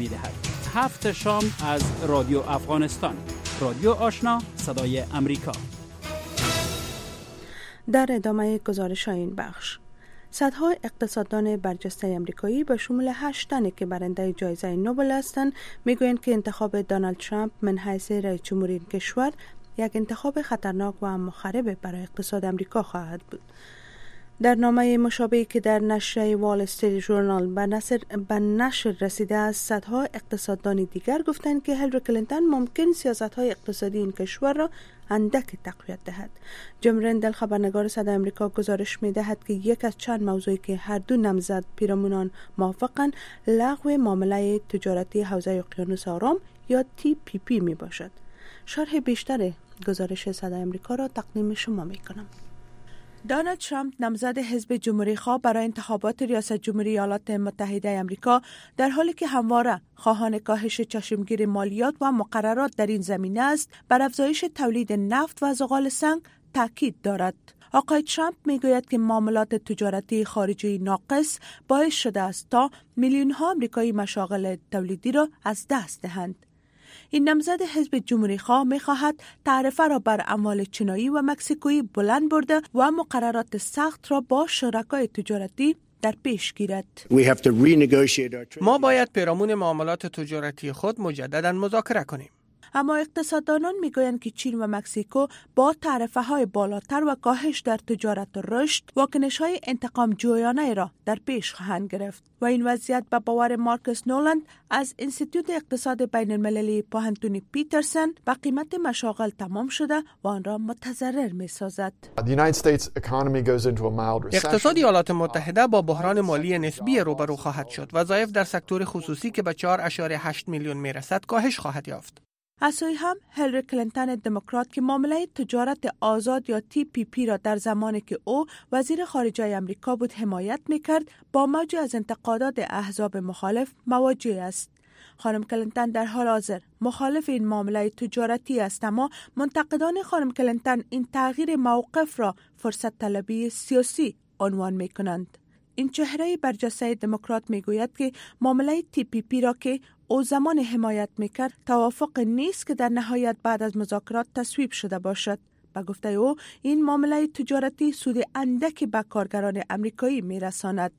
می دهد. 7 شام از رادیو افغانستان، رادیو آشنا صدای امریکا. در ادامه گزارش این بخش، صدها اقتصاددان برجسته امریکایی به شمول 8 تنی که برنده جایزه نوبل هستند میگویند که انتخاب دونالد ترامپ من حیث رئیس جمهور این کشور یک انتخاب خطرناک و مخرب برای اقتصاد امریکا خواهد بود. در نامه مشابهی که در نشریه وال استریت ژورنال به نشر رسیده است، صدها اقتصاددان دیگر گفتند که هیلاری کلینتون ممکن سیاست‌های اقتصادی این کشور را اندک تقویت دهد. جیم رندل، خبرنگار صدای امریکا، گزارش می‌دهد که یک از چند موضوعی که هر دو نامزد پیرامونان موافقند لغو معامله تجارتی حوزه اقیانوس آرام یا TPP میباشد. شرح بیشتر گزارش صدای امریکا را تقدیم شما می‌کنم. دونالد ترامپ، نامزد حزب جمهوری خواه برای انتخابات ریاست جمهوری ایالات متحده آمریکا، در حالی که همواره خواهان کاهش چشمگیر مالیات و مقررات در این زمینه است، بر افزایش تولید نفت و زغال سنگ تاکید دارد. آقای ترامپ میگوید که معاملات تجارتی خارجی ناقص باعث شده است تا میلیون‌ها آمریکایی مشاغل تولیدی را از دست دهند. این نامزد حزب جمهوری خواه می‌خواهد تعرفه را بر اموال چینایی و مکزیکویی بلند برده و مقررات سخت را با شرکای تجارتی در پیش گیرد. ما باید پیرامون معاملات تجارتی خود مجددا مذاکره کنیم. اما اقتصاددانان میگویند که چین و مکزیکو با تعرفه‌های بالاتر و کاهش در تجارت و رشد واکنش‌های انتقام جویانه را در پیش خواهند گرفت و این وضعیت به باور مارکوس نولند از انستیتوت اقتصاد بین‌المللی پوهنتون پیترسن به قیمت مشاغل تمام شده و آن را متضرر می‌سازد. اقتصاد ایالات متحده با بحران مالی نسبی روبرو خواهد شد. وظایف در سکتور خصوصی که به 4.8 میلیون میرسد کاهش خواهد یافت. از سوی هم هیلاری کلینتون دموکرات که معامله تجارت آزاد یا TPP را در زمانی که او وزیر خارجه آمریکا بود حمایت میکرد، با موجی از انتقادات احزاب مخالف مواجه است. خانم کلینتون در حال حاضر مخالف این معامله تجارتی است، اما منتقدان خانم کلینتون این تغییر موقف را فرصت طلبی سیاسی عنوان میکنند. این چهره برجسته دموکرات میگوید که معامله TPP را که او زمان حمایت میکرد توافق نیست که در نهایت بعد از مذاکرات تصویب شده باشد. به گفته او این معامله تجارتی سود اندکی به کارگران امریکایی میرساند.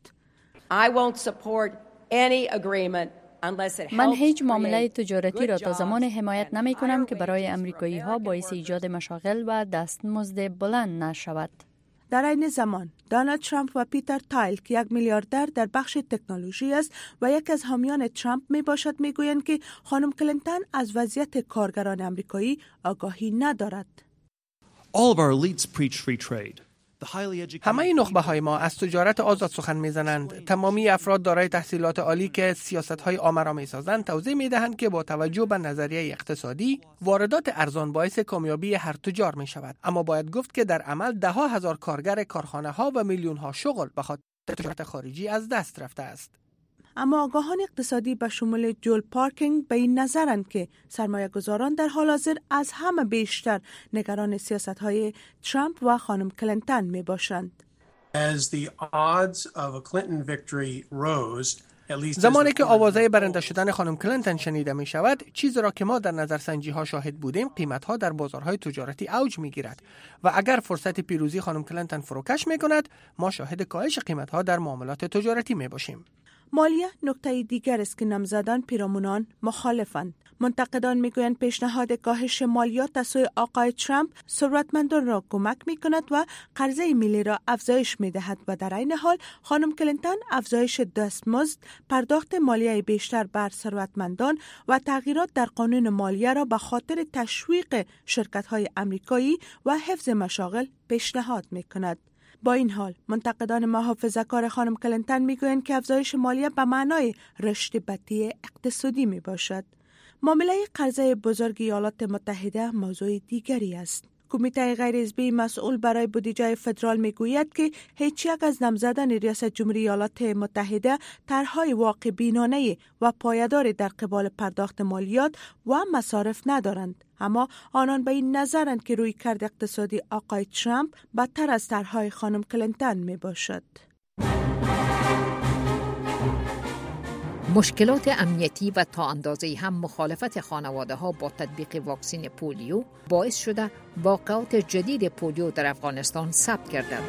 من هیچ معامله تجارتی را تا زمان حمایت نمی کنم که برای امریکایی ها باعث ایجاد مشاغل و دستمزد بلند نشود. در این زمان دونالد ترامپ و پیتر تایل که یک میلیاردر در بخش تکنولوژی است و یک از حامیان ترامپ می باشد میگویند که خانم کلینتون از وضعیت کارگران امریکایی آگاهی ندارد. همه نخبه‌های ما از تجارت آزاد سخن می‌زنند. تمامی افراد دارای تحصیلات عالی که سیاست‌های عامه را می‌سازند توضیح می‌دهند که با توجه به نظریه اقتصادی واردات ارزان باعث کامیابی هر تجار می‌شود. اما باید گفت که در عمل ده‌ها هزار کارگر کارخانه‌ها و میلیون‌ها شغل به خاطر تجارت خارجی از دست رفته است. اما آگاهان اقتصادی به شمول جول پارکینگ به این نظرند که سرمایه‌گذاران در حال حاضر از همه بیشتر نگران سیاست‌های ترامپ و خانم کلینتون می‌باشند. زمانی که آوازه برنده شدن خانم کلینتون شنیده می شود، چیزی را که ما در نظرسنجی ها شاهد بودیم، قیمت ها در بازارهای تجارتی اوج می گیرد و اگر فرصت پیروزی خانم کلینتون فروکش می کند، ما شاهد کاهش قیمت ها در معاملات تجارتی می باشیم. مالیه نکته دیگر است که نامزدان پیرامونان مخالفند. منتقدان میگویند پیشنهاد کاهش مالیات از سوی آقای ترامپ ثروتمندان را کمک میکند و قرضه ملی را افزایش میدهد و در این حال خانم کلینتون افزایش دستمزد، پرداخت مالیه بیشتر بر ثروتمندان و تغییرات در قانون مالیه را به خاطر تشویق شرکت‌های آمریکایی و حفظ مشاغل پیشنهاد میکند. با این حال منتقدان محافظه‌کار خانم کلینتون میگویند که افزایش مالیه به معنای رشد بطیء اقتصادی می باشد. معامله قرضه بزرگ ایالات متحده موضوع دیگری است. کمیته غیر حزبی مسئول برای بودجه فدرال میگوید که هیچ یک از نامزدان ریاست جمهوری ایالات متحده طرح‌های واقع بینانه و پایداری در قبال پرداخت مالیات و مصارف ندارند، اما آنان به این نظرند که رویکرد اقتصادی آقای ترامپ بدتر از طرح‌های خانم کلینتون می باشد. مشکلات امنیتی و تا اندازه‌ای هم مخالفت خانواده‌ها با تطبیق واکسن پولیو باعث شده واقعات جدید پولیو در افغانستان ثبت گردد.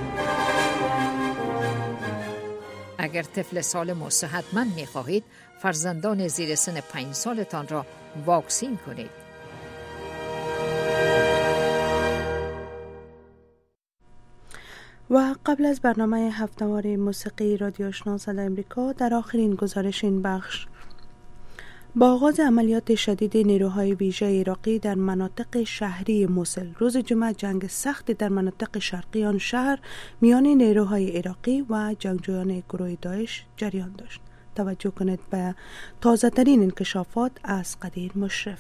اگر طفل سالم و صحتمند می‌خواهید، فرزندان زیر سن 5 سالتان را واکسین کنید. و قبل از برنامه هفته‌واره موسیقی رادیو آشنا صدای امریکا، در آخرین گزارش این بخش، با آغاز عملیات شدید نیروهای ویژه عراقی در مناطق شهری موسل، روز جمعه جنگ سختی در مناطق شرقی آن شهر میان نیروهای عراقی و جنگجویان گروه داعش جریان داشت. توجه کنید به تازه ترین انکشافات از قدیر مشرف.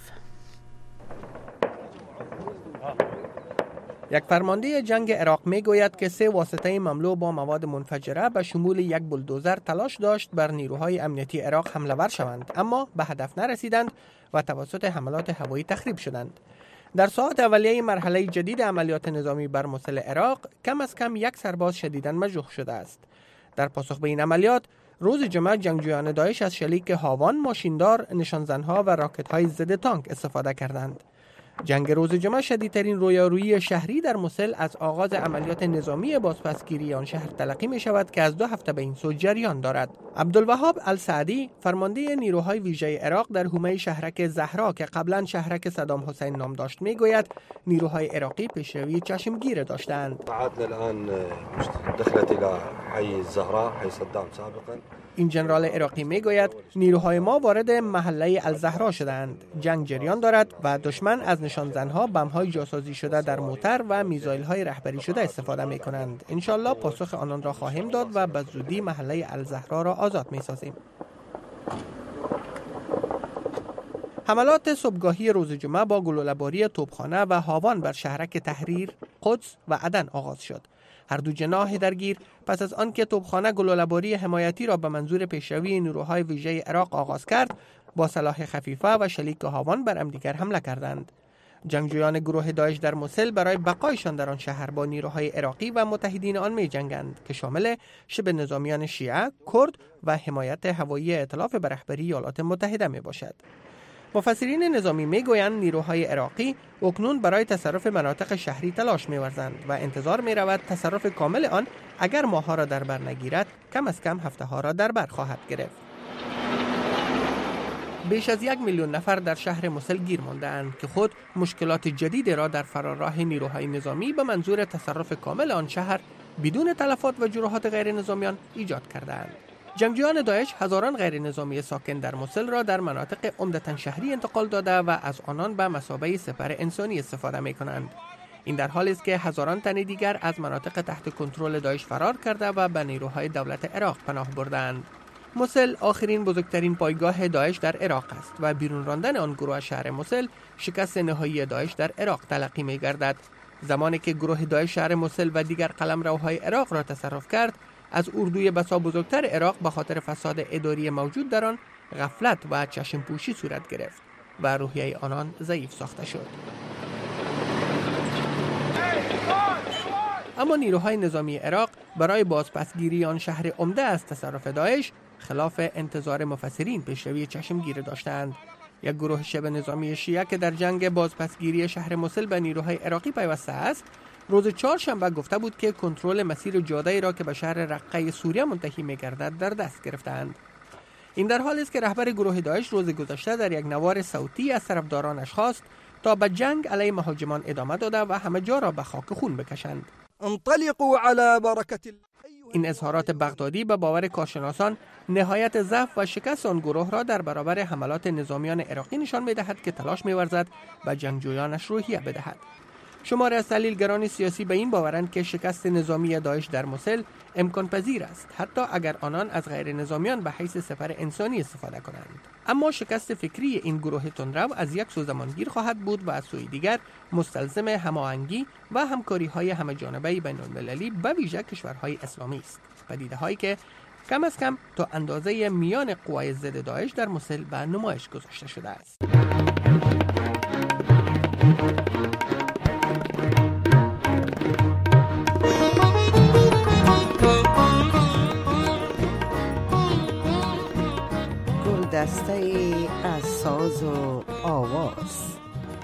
یک فرمانده جنگ عراق می گوید که 3 واسطه مملو با مواد منفجره به شمول یک بولدوزر تلاش داشت بر نیروهای امنیتی عراق حمله ور شوند، اما به هدف نرسیدند و توسط حملات هوایی تخریب شدند. در ساعات اولیه مرحله جدید عملیات نظامی بر موسل عراق، کم از کم 1 سرباز شدیداً مجروح شده است. در پاسخ به این عملیات، روز جمعه جنگجویان داعش از شلیک هاوان، ماشیندار، نشانزنها و راکت‌های ضد تانک استفاده کردند. جنگ روز جمعه شدیدترین رویارویی شهری در موسل از آغاز عملیات نظامی بازپسگیری آن شهر تلقی می شود که از 2 هفته به این سو جریان دارد. عبدالوهاب السعدی، فرمانده نیروهای ویژه عراق در حومه شهرک زهرا که قبلا شهرک صدام حسین نام داشت، می گوید نیروهای عراقی پیشروی چشمگیر داشتند. الان دخلت الى حي الزهراء، حي صدام سابقا. این ژنرال عراقی میگوید نیروهای ما وارد محله الزهرا شدند. جنگ جریان دارد و دشمن از نشانزنها، بم‌های جاسازی شده در موتر و میزایل‌های رهبری شده استفاده می‌کنند. انشالله پاسخ آنان را خواهیم داد و به زودی محله الزهرا را آزاد می‌سازیم. حملات صبحگاهی روز جمعه با گلوله‌باری توپخانه و هاوان بر شهرک تحریر، قدس و عدن آغاز شد. هر دو جناح درگیر پس از آنکه توپخانه گلوله‌باری حمایتی را به منظور پیشروی نیروهای ویژه عراق آغاز کرد، با سلاح خفیفه و شلیک هاوان بر همدیگر حمله کردند. جنگجویان گروه داعش در موسل برای بقایشان در آن شهر با نیروهای عراقی و متحدین آن می جنگند که شامل شبه نظامیان شیعه، کرد و حمایت هوایی ائتلاف به رهبری ایالات متحده می باشد. مفسرین نظامی میگویند نیروهای عراقی اکنون برای تصرف مناطق شهری تلاش می‌ورزند و انتظار می‌رود تصرف کامل آن اگر ماه‌ها را در بر نگیرد، کم از کم هفته‌ها را در بر خواهد گرفت. بیش از 1 میلیون نفر در شهر موسل گیر مانده‌اند که خود مشکلات جدیدی را در فراراه نیروهای نظامی به منظور تصرف کامل آن شهر بدون تلفات و جراحات غیر نظامیان ایجاد کرده‌اند. جنگجویان داعش هزاران غیر نظامی ساکن در موسل را در مناطق عمدتاً شهری انتقال داده و از آنان به مثابه سپر انسانی استفاده می کنند. این در حالی است که هزاران تن دیگر از مناطق تحت کنترل داعش فرار کرده و به نیروهای دولت عراق پناه بردند. موسل آخرین بزرگترین پایگاه داعش در عراق است و بیرون راندن آن گروه از شهر موسل شکست نهایی داعش در عراق تلقی می گردد. زمانی که گروه داعش شهر موسل و دیگر قلمروهای عراق را تصرف کرد، از اردوی بسا بزرگتر عراق به خاطر فساد اداری موجود در آن غفلت و چشم پوشی صورت گرفت و روحیه آنان ضعیف ساخته شد. اما نیروهای نظامی عراق برای بازپسگیری آن شهر عمده از تصرف داعش خلاف انتظار مفسرین پیشروی چشمگیر داشتند. یک گروه شبه نظامی شیعه که در جنگ بازپسگیری شهر موسل به نیروهای عراقی پیوسته است، روز 4 شنبه گفته بود که کنترل مسیر جاده‌ای را که به شهر رقه سوریه منتهی می‌گردد در دست گرفتند. این در حالی است که رهبر گروه داعش روز گذشته در یک نوار صوتی از طرفدارانش خواست تا به جنگ علیه مهاجمان ادامه داده و همه جا را به خاک خون بکشند. انطلقوا على برکت. این اظهارات بغدادی به باور کارشناسان نهایت ضعف و شکست آن گروه را در برابر حملات نظامیان عراقی نشان می‌دهد که تلاش می‌ورزد به جنگجویانش روحیه بدهد. شماری از تحلیلگران سیاسی به این باورند که شکست نظامی داعش در موسل امکان پذیر است، حتی اگر آنان از غیر نظامیان به حیث سپر انسانی استفاده کنند. اما شکست فکری این گروه تندرو از یک سو زمانگیر خواهد بود و از سوی دیگر مستلزم هماهنگی و همکاری‌های همه‌جانبه بین‌المللی به ویژه کشورهای اسلامی است. پدیده‌هایی که کم از کم تا اندازه میان قوای ضد داعش در موسل به نمایش گذاشته شده است. دسته ای از ساز و آواز.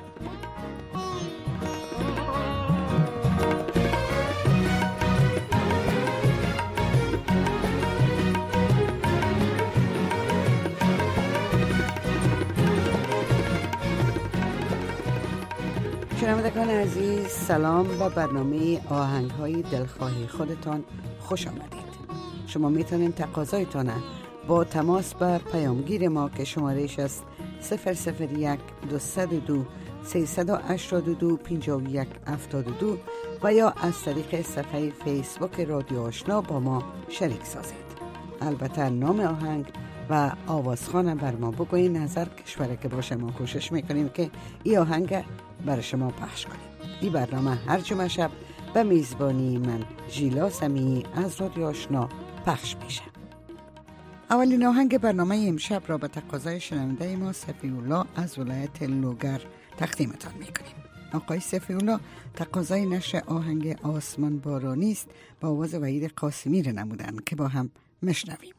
شنوندگان عزیز، سلام و برنامه آهنگ‌های دلخواه خودتان خوش آمدید. شما میتونید تقاضایتان با تماس به پیامگیر ما که شمارهش است 001 202 382 5172 و یا از طریق صفحه فیسبوک رادیو آشنا با ما شریک سازید. البته نام آهنگ و آوازخوان بر ما بگوین، نظر کشوره که باشه. ما کوشش میکنیم که این آهنگ برای شما پخش کنیم. این برنامه هر جمعه شب به میزبانی من ژیلا سمیعی از رادیو آشنا پخش میشه. اولین آهنگ برنامه امشب را به تقاضای شنونده ما صفی‌الله از ولایت لوگر تقدیمتان میکنیم. آقای صفی‌الله تقاضای نشر آهنگ آسمان بارانی است با آواز وحید قاسمی را نمودن که با هم مشنویم.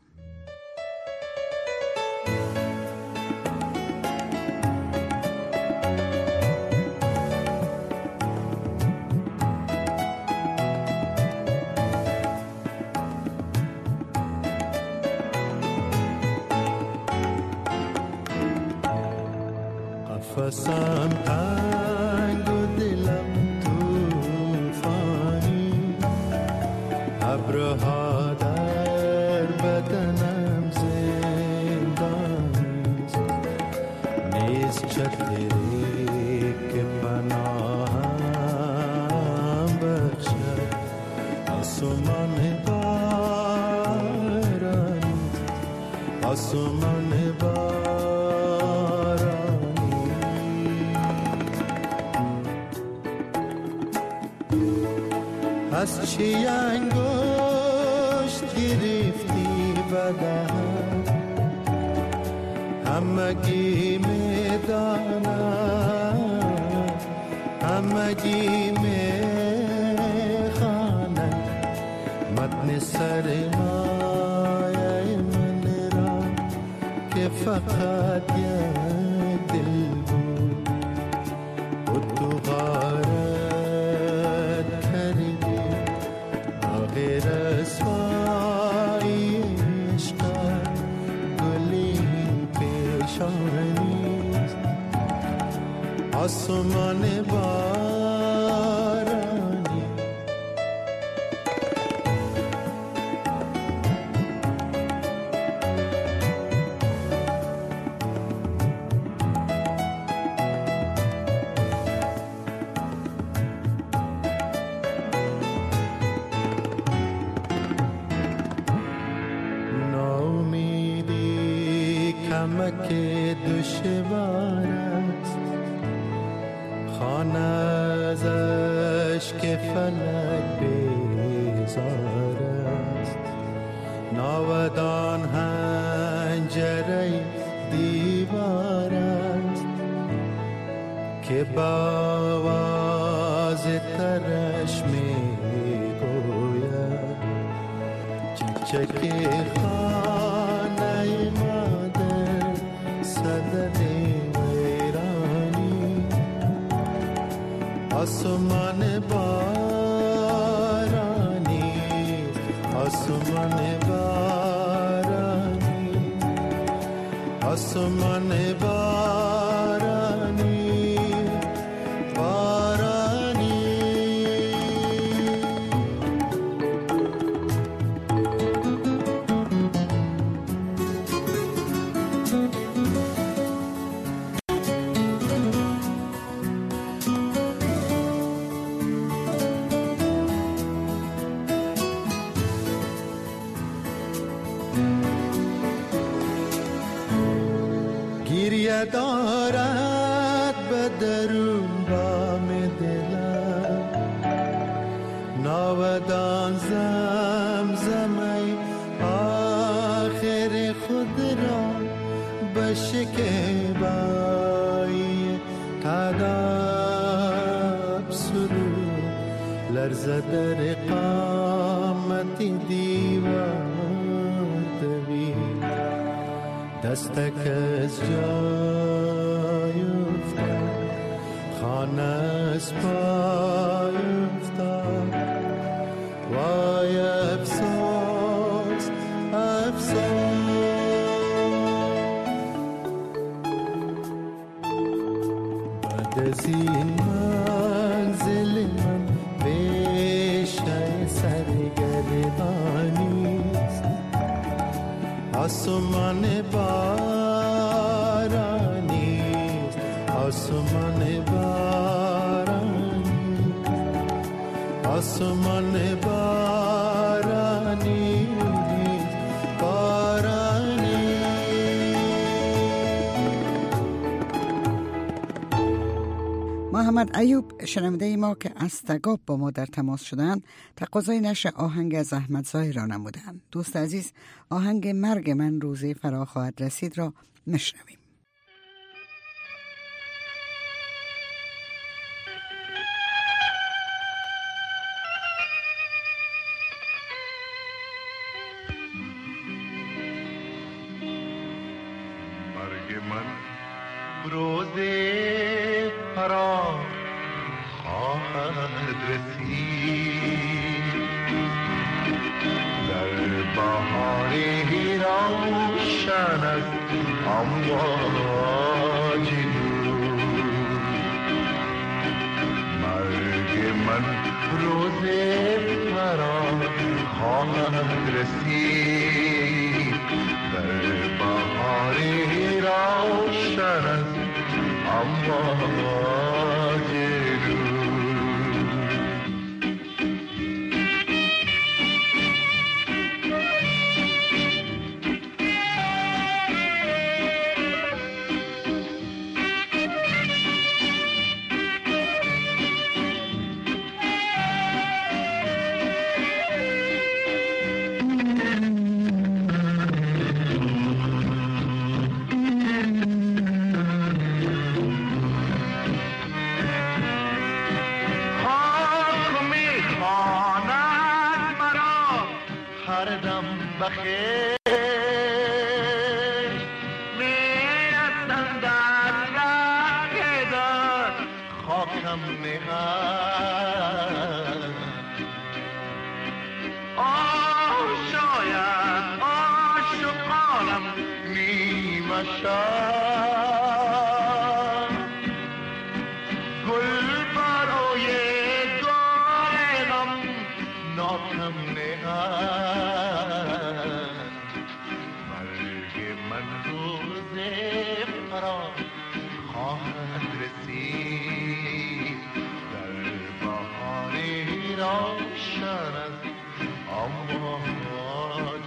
قفصم تنگ و دلم توفانی، ابرها در بدنم زندانیست، نیست چتری که پناهم بخشد. آسمان بارانی، آسمان بارانی، از چی انگشت گرفتی بدهم، همگی میدانم، همگی میخوانم متن سرمایه من را که فقط یک دل بود و تو غارت کردی. غیر اسفایی عشقت گلی پیشانیست، آسمان بارانی. که دشوار است، خانه ازش که فلک بیزار است، ناودان هنجره دیوار است که با آواز ترش می گوید چکچک خانه مادر صدد ویرانی. آسمان بارانی، آسمان بارانی، آسمان بارانی، بارانی. گریه دارد به درون بام دلم، ناودان زمزمه آخر خود را به شکیبایی تداب سرود لرزه در قامت دیوار دوید. دستک از جای افتاد، خانه از پای افتاد. وای افسوس افسوس. بعد از این منزل من پیشه سرگردانیست، آسمان بارانیست، آسمان بارانیست، آسمان بارانیست، بارانیست. محمد ایوب شنونده ما که از تگاب با ما در تماس شدن تقاضای نشر آهنگ از احمد ظاهر را نمودند. دوست عزیز، آهنگ مرگ من روزی فرا خواهد رسید را نشنویم. مرگ من روزی فرا خواهد رسید، در بهاری روشن از امواج نور. مرگ من روزی فرا خواهد رسید، در بهاری روشن از امواج بخیر میرسند در ره دار خاکم نهد. شاید عاشقانم نیمه شد، گل برای گلم ناکم نهد. مرگ من روز فرا خواهد رسید، در بهاری روشن از امواج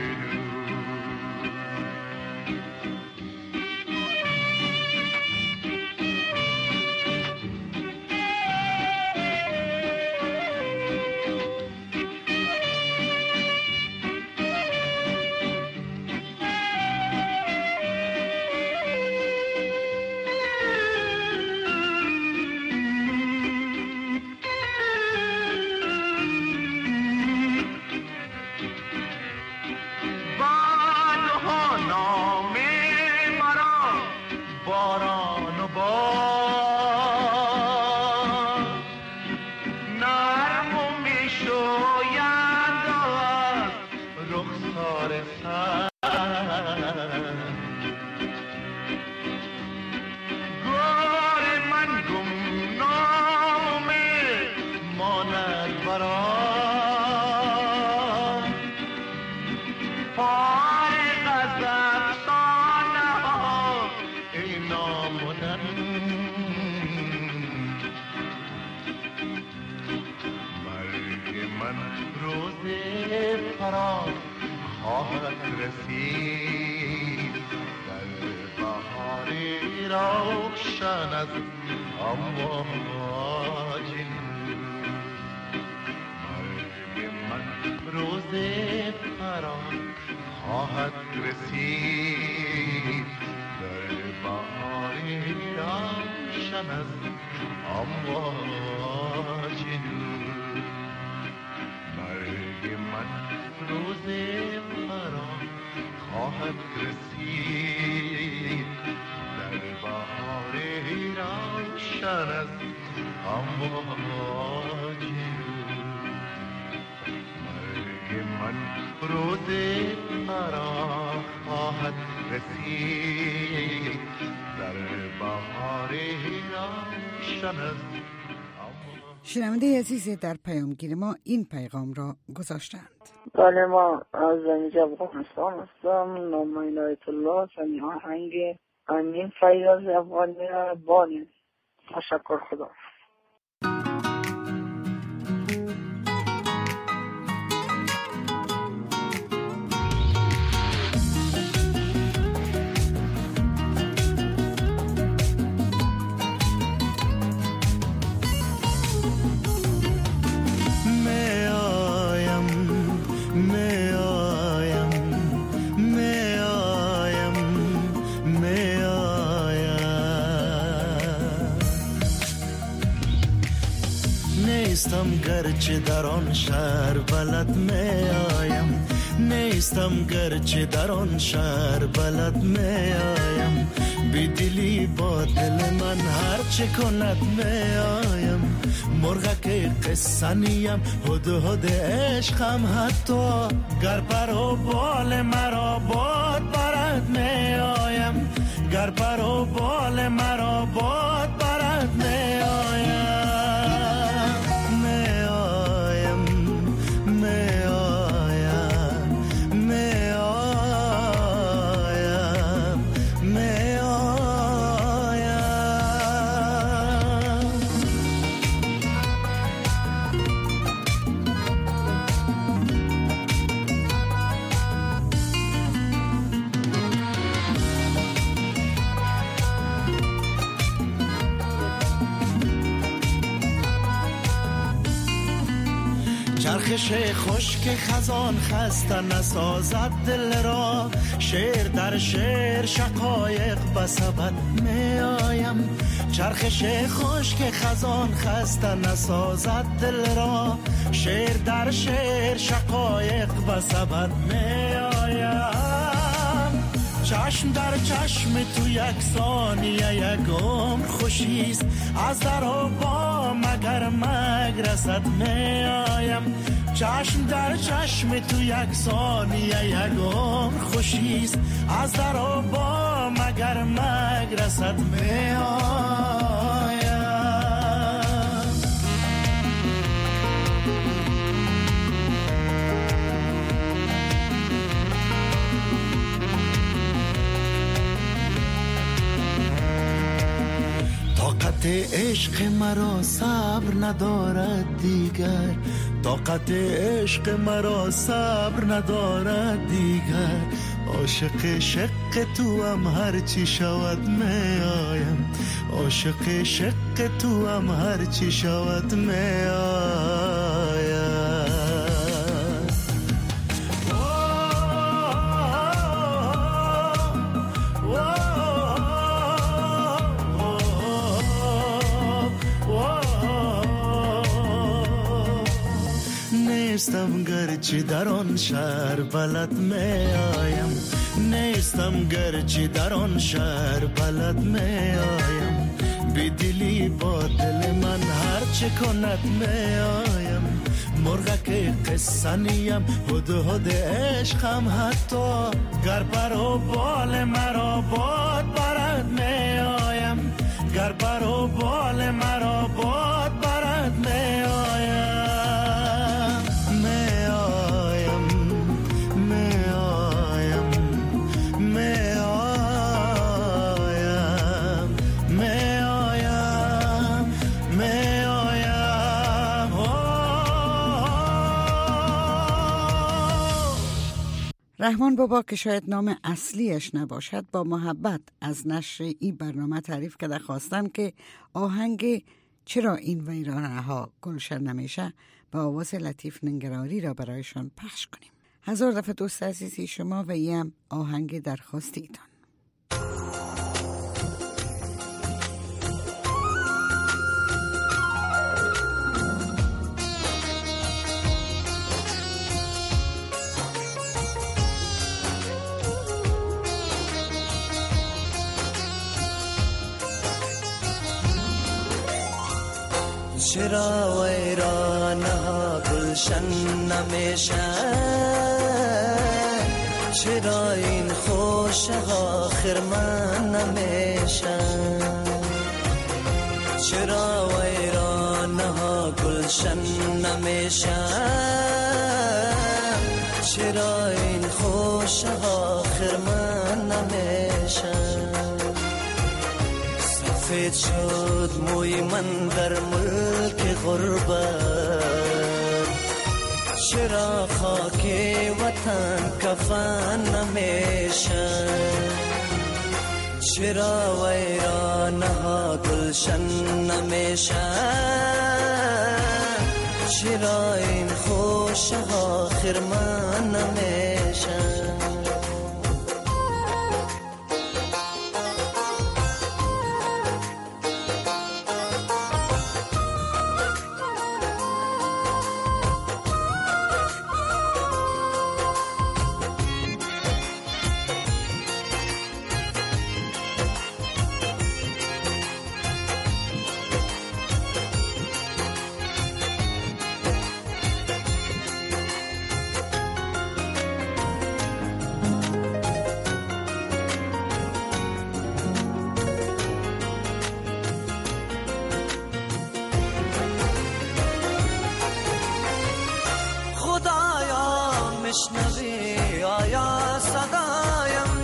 خواهد رسید، در بهاری روشن از امواج نور. مرگ من روز فرا خواهد رسید، در بهاری روشن از امواج نور. مرگ من روز فرا خواهد خواهد رسید در بهار روشن از امواج مرگ من روز فرا خواهد رسید در بهار روشن از شنونده عزیز در پیامگیر ما این پیغام را گذاشتند. بله، ما از اینجا افغانستان هستم. نام من عنایت الله. این آهنگ امین فیاض افغانی بانه. تشکر. خدا. نیستم گرچه در آن شهر بلد می آیم، نیستم گرچه در آن شهر بلد می آیم، بی دلی با دل من هر چه کند می آیم، مرغک قصه نیم هدهد عشقم، حتی گر پر و بال مرا باد برد می آیم، گر پر و بال مرا باد برد می آیم. چرخش خشک خزان خسته نسازد دل را، شعر در شعر شقایق بسبد می آیم، چرخش خشک خزان خسته نسازد دل را، شعر در شعر شقایق بسبد می آیم، چشم در چشم تو یک ثانیه یک عمر خوشیست، از در و با مگر مگرسد می آیم، چشم در چشم تو یک ثانیه یک عمر خوشیست، از در و با مگر مگرسد می آیم. طاقت عشق مرا صبر ندارد دیگر، طاقت عشق مرا صبر ندارد دیگر، عاشق شق تو هم هر چی شود می آیم، عاشق شق تو هم هر چی شود می آیم. نیستم گرچه در آن شهر بلد می آیم، نیستم گرچه در آن شهر بلد می آیم، بی دلی با دل من هر چه کند می آیم، مرغک قصه نیم هدهد عشقم، حتی گر پر و بال مرا باد برد می آیم، گر پر و بال مرا باد برد می آیم. رحمان بابا که شاید نام اصلیش نباشد، با محبت از نشر این برنامه تعریف کرده خواستن که آهنگ چرا این ویرانه ها گلشن نمیشه با آواز لطیف ننگراری را برایشان پخش کنیم. هزار دفعه دوست عزیزی شما و این آهنگ درخواستی ایتان. چرا ویرانه ها گلشن نمیشن، چرا این خوشه ها خرمن نمیشن، چرا ویرانه ها گلشن نمیشن، چرا این خوشه ها خرمن نمیشن. سفید شد موی من در ملک غربت، چرا خاک وطن کفن نمیشن، چرا ویرانه ها گلشن نمیشن، چرا این خوشه ها خرمن نمیشن. میشنوی آیا صدایم،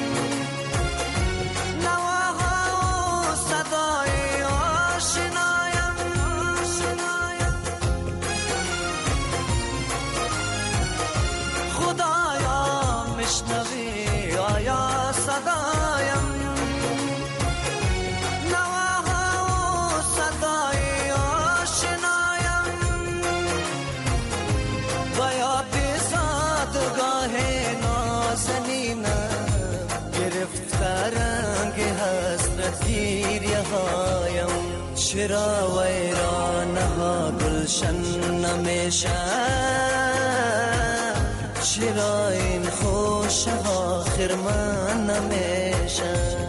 نواها و صدای آشنایم، خدایا میشنوی آیا صدایم، نواها و صدای آشنایم، باید گاه نازنینم گرفته رنگ حسرت گیریه هایم، چرا ویرانه ها گلشن نمیشن، چرا این خوشه ها خرمن نمیشن.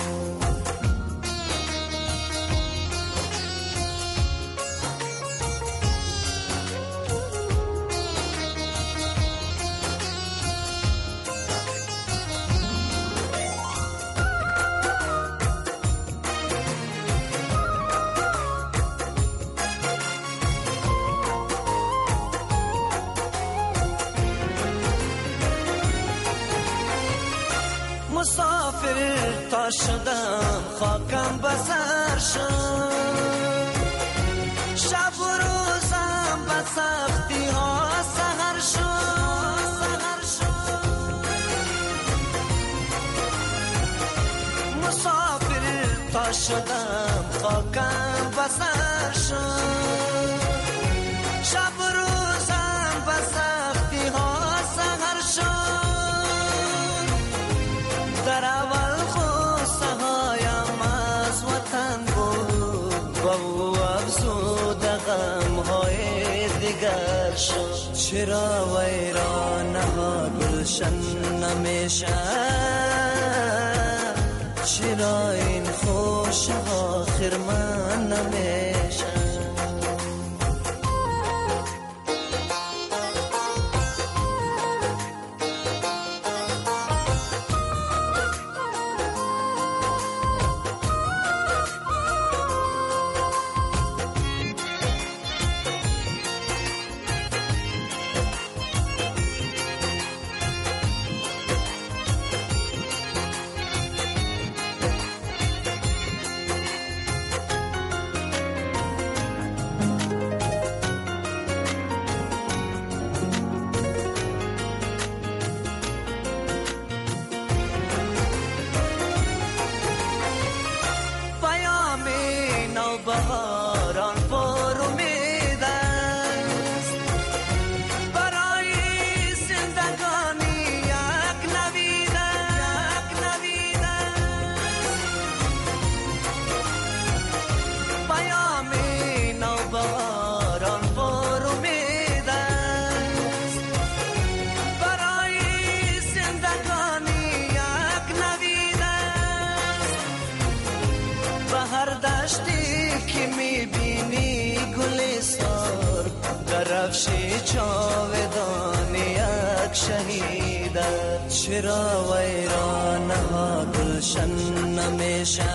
مسافر تا شدم خاکم بسر شد، شب و روزم به سختی ها سهر شد، مسافر تا شدم خاکم بسر شد، شب و روزم به سختی ها سهر شد. در اول خواسته هایم از وطن بود، با او افزود غم های دیگر شد، چرا ویرانه ها گلشن نمیشن، چرا این خوشه ها خرمن نمیشن. بهاران پر امید است، برای زندگانی یک نوید است، پیام نوبهاران پر امید است، برای زندگانی یک نوید است، به هر دشتی که میبینی نقشی جاودان یک شهید چرا ویران ها گلشن نمیشه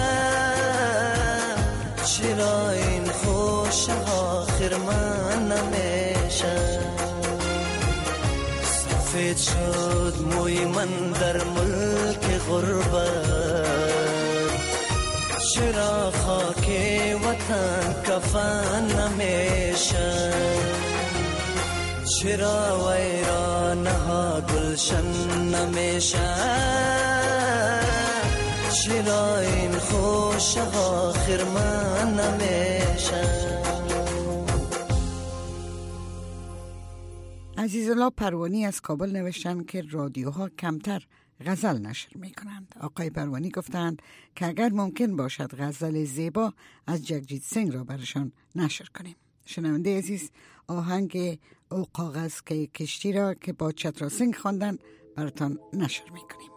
چرا این خوش ها خرمن نمیشه سفید شد موی من در ملک غربت چرا خاک وطن کفن نمیشه چرا ویرانه ها گلشن نمیشه چرا این خوش ها خرمن نمیشه. عزیزالله پروانی از کابل نوشتن که رادیوها کمتر غزل نشر می کنند. آقای پروانی گفتند که اگر ممکن باشد غزل زیبا از جگجیت سنگ را برشان نشر کنیم. شنونده عزیز، آهنگ او کاغذ که کشتی را که با چترا سنگ خواندن براتان نشر می کنیم.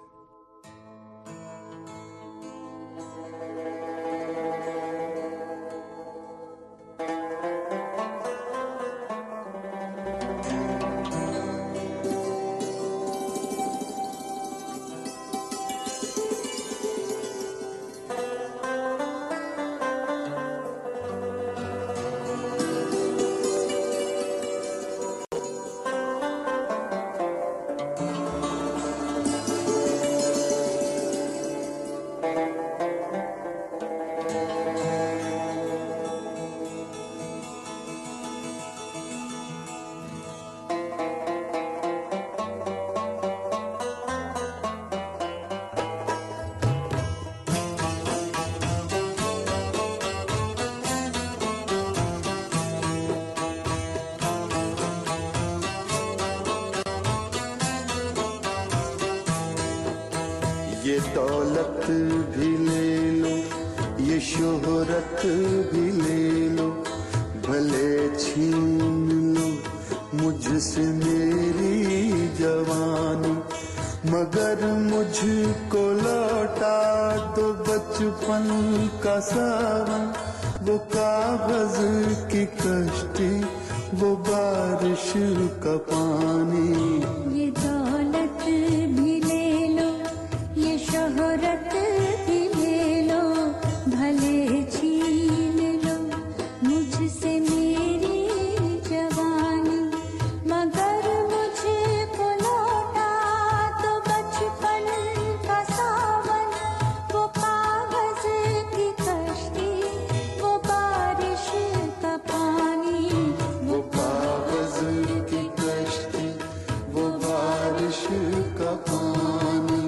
ये दौलत भी ले लो ये शोहरत भी ले लो भले छीन लो मुझसे मेरी जवानी मगर मुझको लौटा दो बचपन का सावन वो कागज की कश्ती वो बारिश का पानी ये दौलत भी ले लो ये शोहरत भी ले लो भले छीन लो मुझसे मेरी जवानी मगर मुझको लौटा दो बचपन का सावन वो कागज की कश्ती वो बारिश का पानी वो कागज की कश्ती वो बारिश का पानी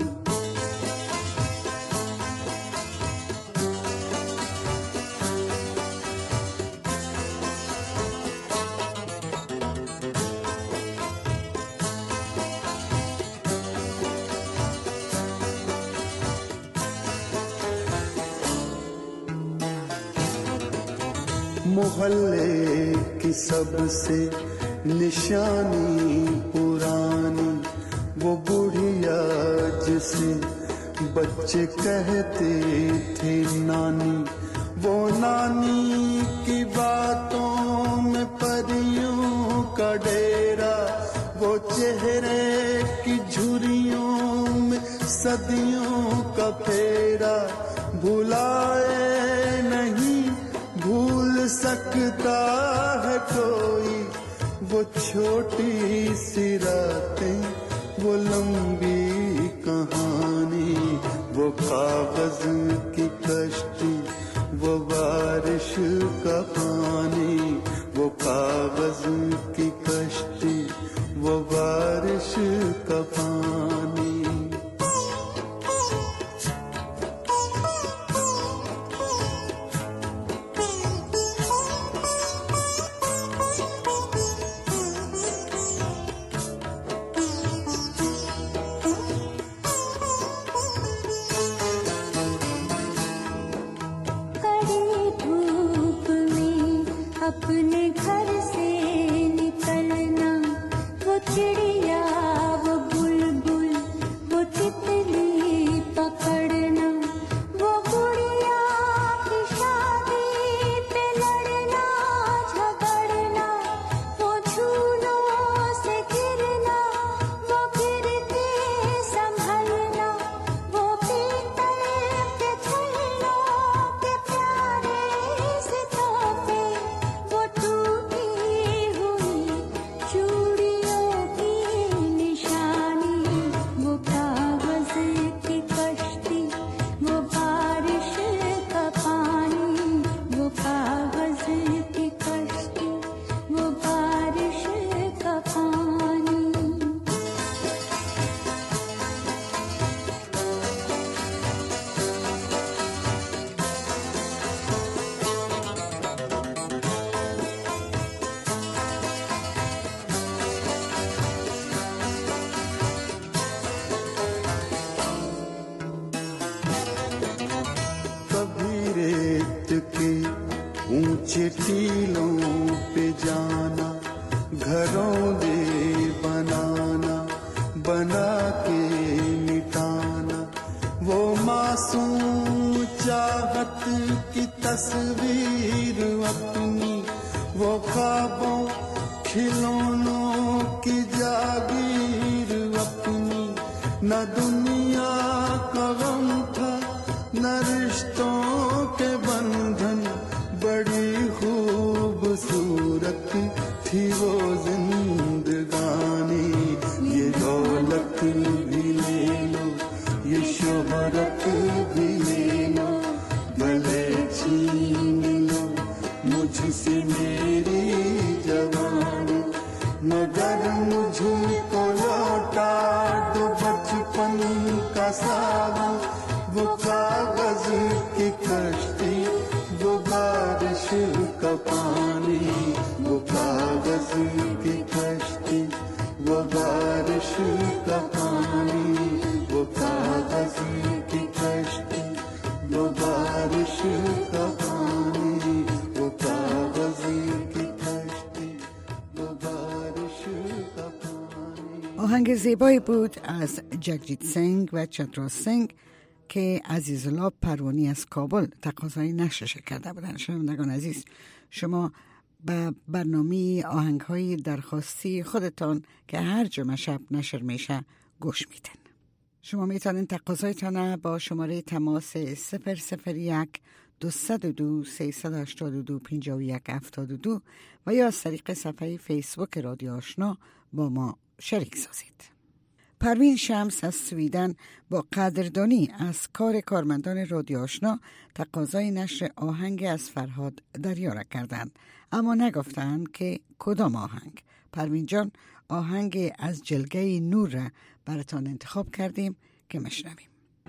मोहल्ले की सबसे निशानी पुरानी वो बुढ़िया जिसे बच्चे कहते थे नानी वो नानी की बातों में परियों का डेरा वो चेहरे की झुर्रियों में सदियों का फेरा भुलाए नहीं भूल सकता है कोई वो छोटी सी रातें वो लंबी कहानी वो कागज की कश्ती वो बारिश का पानी वो कागज की कश्ती वो बारिश का पानी अपने घर से निकलना वो चिड़िया वो बुलबुल टीलों पे जाना, घरों दे बनाना, बना के मिटाना, वो मासूम चाहत की तस्वीर अपनी, वो ख्वाबों खिलौनों की जागीर अपनी, न दुनिया का गम था न रिश्तों के बंधन, बड़ी खूबसूरत थी वो जिंदगानी। ये दौलत भी ले लो, ये शोहरत भी ले लो, भले छीन लो मुझसे मेरी जवानी, मगर मुझको लौटा दो बचपन का सावन, वो कागज की कश्ती, वो बारिश का पानी, वो कागज की कश्ती, वो बारिश का पानी, वो कागज की कश्ती, वो बारिश का पानी, वो कागज की कश्ती, वो बारिश का पानी. آهنگ زیبایی بود از جگجیت سنگ و چترا سنگ که عزیزالله پروانی از کابل تقاضای نشرش کرده بودند. شنوندگان عزیز، شما به برنامه آهنگ‌های درخواستی خودتان که هر جمعه شب نشر میشه گوش میدن. شما میتونید تقاضایتان با شماره تماس 001 202 382 5172 و یا از طریق صفحه فیسبوک رادیو آشنا با ما شریک سازید. پروین شمس از سویدن با قدردانی از کار کارمندان رادیو آشنا تقاضای نشر آهنگ از فرهاد دریارا کردند، اما نگفتند که کدام آهنگ. پروین جان، آهنگ از جلگه نور را براتان انتخاب کردیم که مشنویم.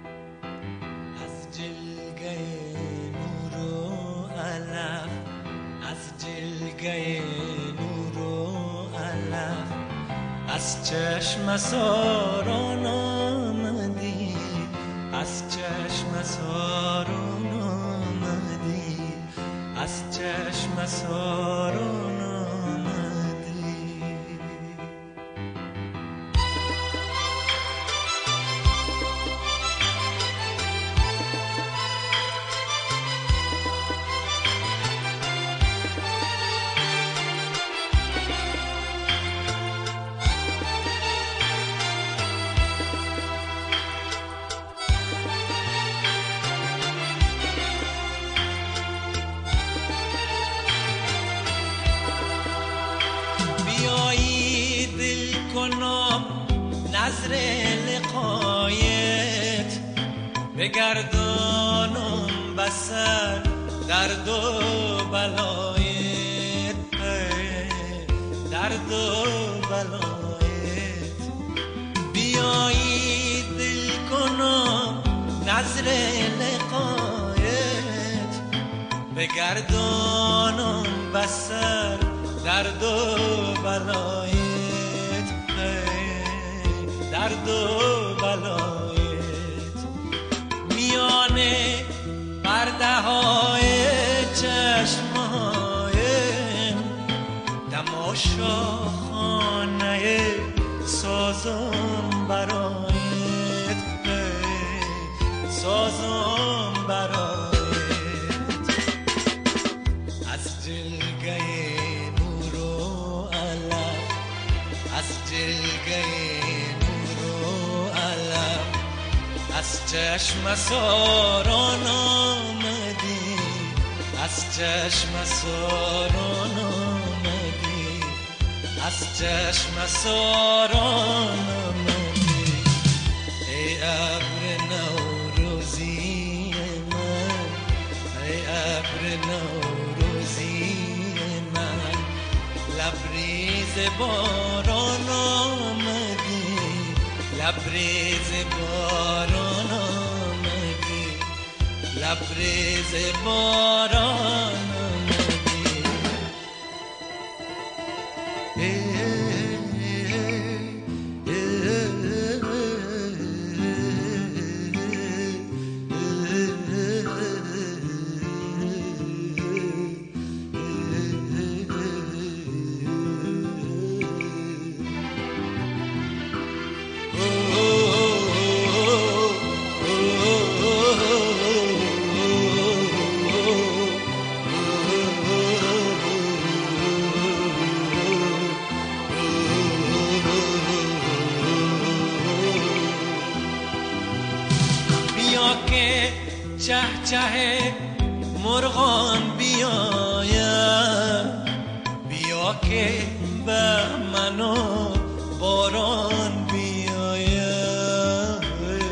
از جلگه نور و علف، از جلگه نور و علف، از چشم ساران آمدی، از چشم ساران آمدی، از چشم ساران آمدی. نظر لقایت بگردانم بسر درد و بلایت، درد و بلایت. بیایی دل کنم نظر لقایت بگردانم بسر درد و بلایت، درد و بلایت. میانه پرده های چشمایم تماشا خانه سازم برایت، سازم برایت. از جلگه نور و علف، از جلگه از چشم ساران آمدی، از چشم ساران آمدی، از چشم ساران آمدی. ای ابر نوروزی من، ای ابر نوروزی من، لبریز باران آمدی، لبریز باران آمدی، لبریز باران آمدی. چه چه مرغان بیاید، بیا که به منو باران بیاید،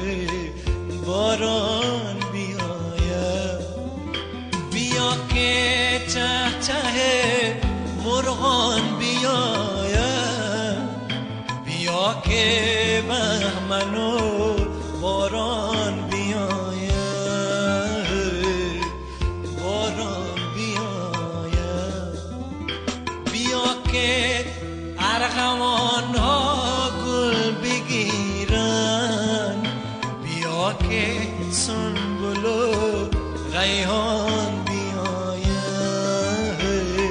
باران بیاید. بیا که چه چه مرغان بیاید، بیا که به منو باران بیاید، باران بیاید. بیا که ارغوان ها گل بگیرن، بیا که سنبل و ریحان بیاید،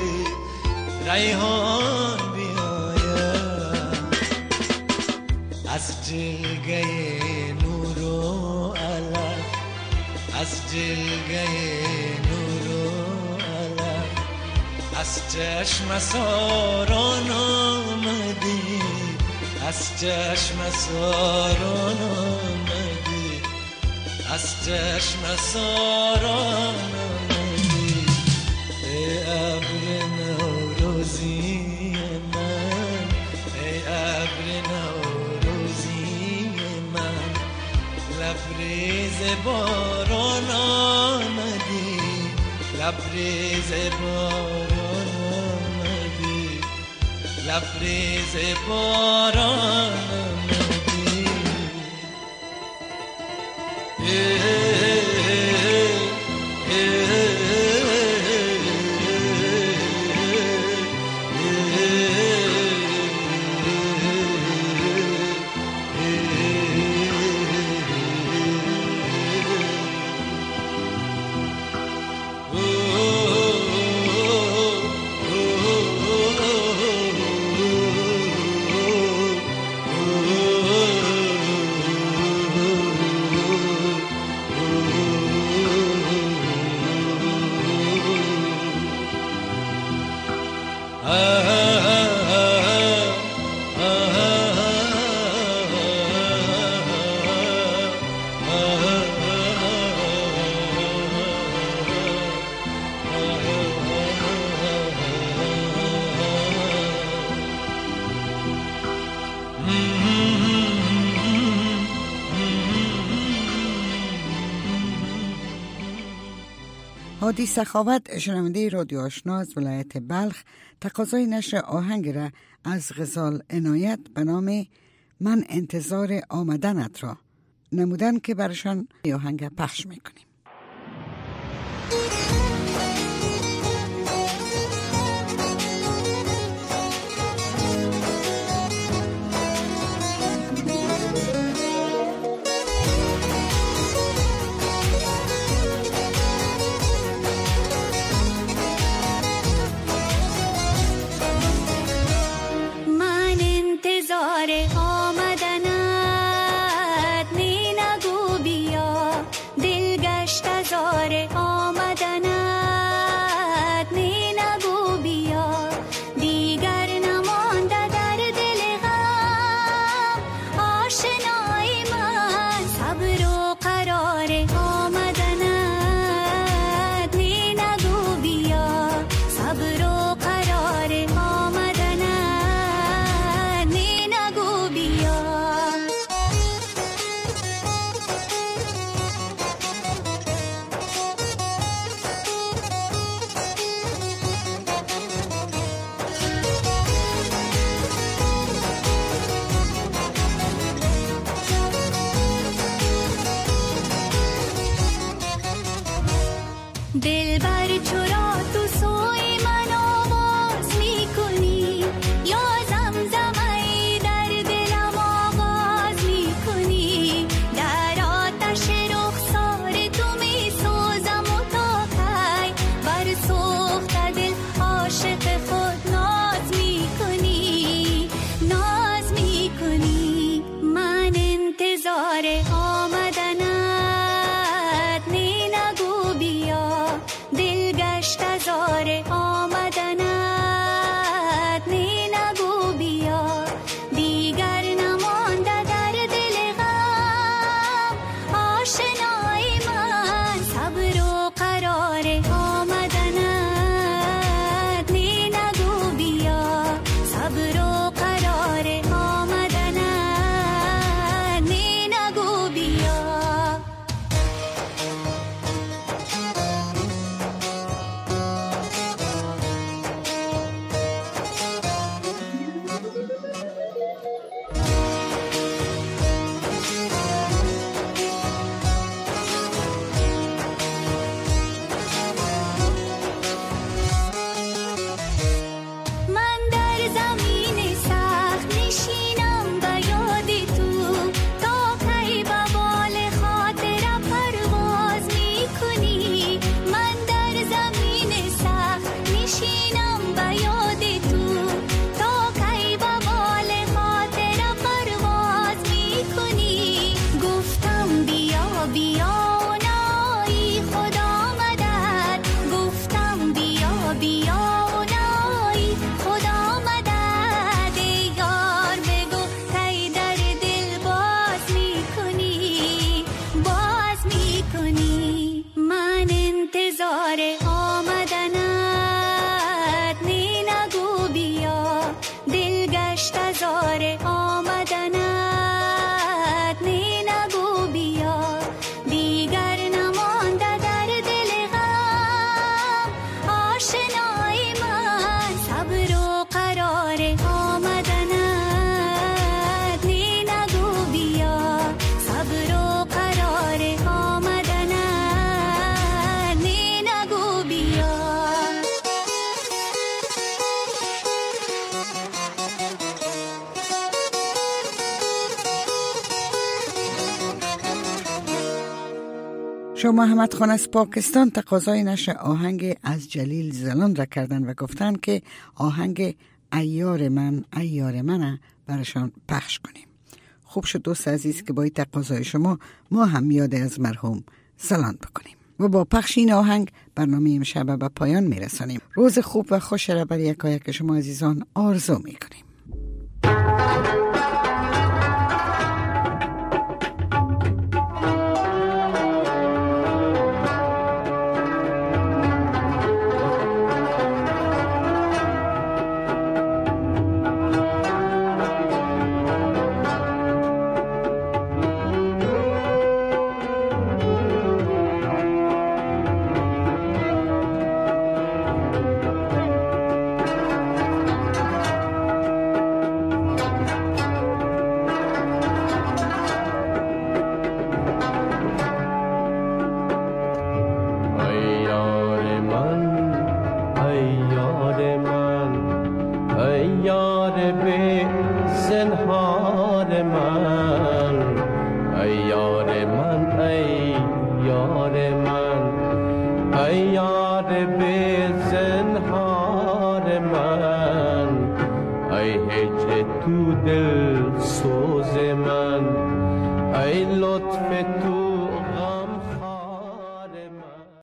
ریحان بیاید. از جلگه نور و علم، از جلگه نور و علم، از چشم ساران آمدی، از چشم ساران آمدی، از چشم ساران آمدی. ای ابر نوروزی من، ای ابر نوروزی من، لبریز باران آمدی، لبریز باران آمدی، لبریز باران آمدی. هادی سخاوت، شنونده رادیو آشنا از ولایت بلخ، تقاضای نشر آهنگ را از غزال عنایت به نام من انتظار آمدنت را نمودن که برشان آهنگ پخش میکنیم. آمدنت نی نگو بیا، دل گشت شاه محمد خان از پاکستان تقاضای نشر آهنگ از جلیل زلان را کردند و گفتند که آهنگ ایار من براشان پخش کنیم. خوب شد دوست عزیز که با این تقاضای شما ما هم یاد از مرحوم زلان بکنیم و با پخش این آهنگ برنامه امشب به پایان میرسانیم. روز خوب و خوش را برای یکایک شما عزیزان آرزو میکنیم. تو دل